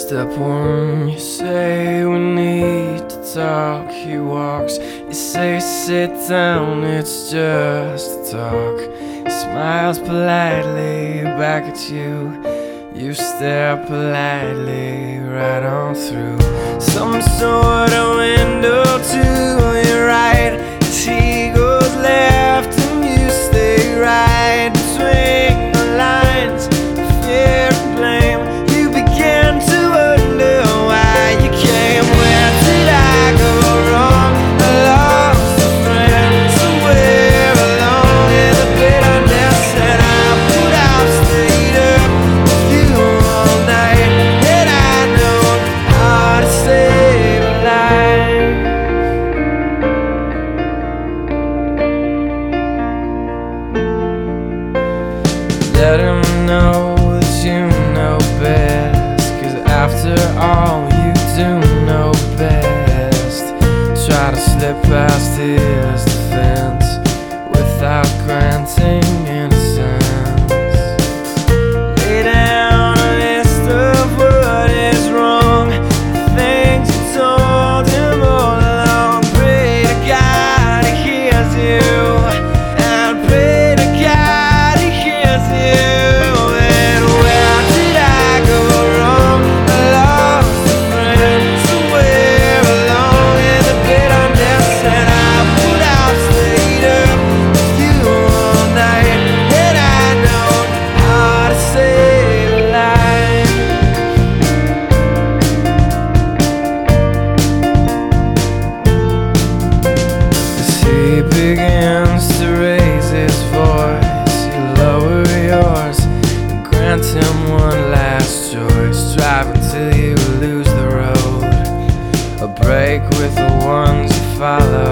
Step one, you say we need to talk. He walks, you say sit down, it's just a talk. He smiles politely back at you. You stare politely right on through some sort of window to your right. As he goes left and you stay right between the lines of fear and blame. You begin to wonder why you came. Where did I go wrong? I lost a friend somewhere along in the bitterness, and I put out stayed up with you all night. And I know how to save a life. Let him know that you know best, 'cause after all you do know best. Try to slip past his defense without granting innocence. Lay down a list of what is wrong, the things you told him all along. Pray to God he hears you, and pray to God he hears you. And where did I go wrong? I lost a friend somewhere along in the bitterness, and I put out stayed up with you all night. And I know how to save a life. As he begins to raise his voice, you lower yours and grant him one last choice. Drive until you lose the road, a break with the ones you follow.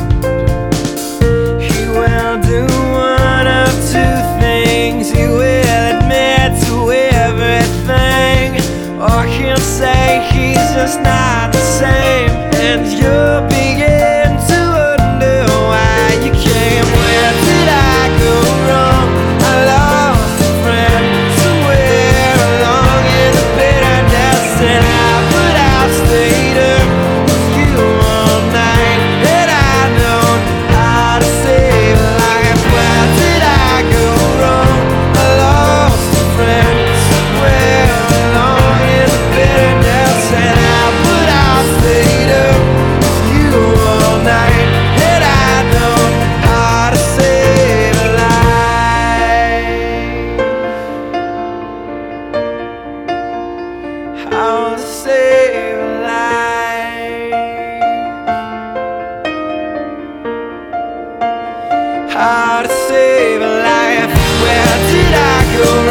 He will do one of two things. He will admit to everything, or he'll say he's just not the same. And you'll begin to wonder why you came. Where did I go wrong? I lost a friend somewhere along in the bitterness, and I put out stayed up with you all night. And I know how to save a life. Where did I go wrong? I lost a friend somewhere along in the bitterness, and I put out stayed up with you all night. And I know how to save a life. How to save a life. How to save a life. Where did I go